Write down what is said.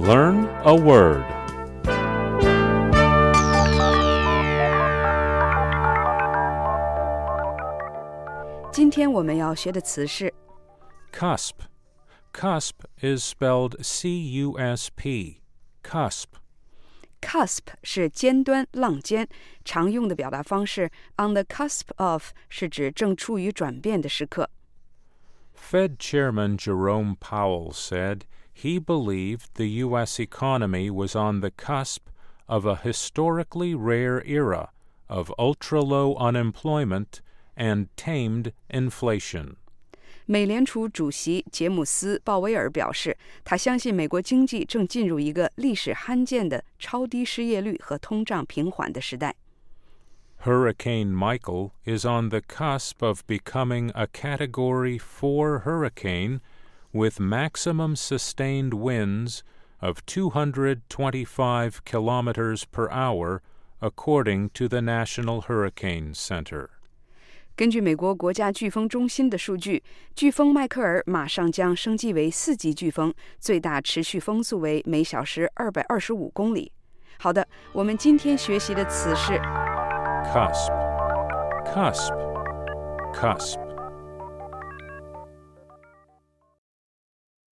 Learn a word. 今天我们要学的词是 Cusp. Cusp is spelled C-U-S-P. Cusp. cusp 是尖端、浪尖，常用的表达方式 on the cusp of 是指正处于转变的时刻。 Fed Chairman Jerome Powell said he believed the U.S. economy was on the cusp of a historically rare era of ultra-low unemployment and tamed inflation. 美联储主席杰姆斯·鲍威尔表示，他相信美国经济正进入一个历史罕见的超低失业率和通胀平缓的时代。 Hurricane Michael is on the cusp of becoming a Category 4 hurricane with maximum sustained winds of 225 kilometers per hour, according to the National Hurricane Center. 根据美国国家飓风中心的数据，飓风迈克尔马上将升级为4级飓风，最大持续风速为每小时225公里。好的，我们今天学习的词是 Cusp. Cusp. Cusp.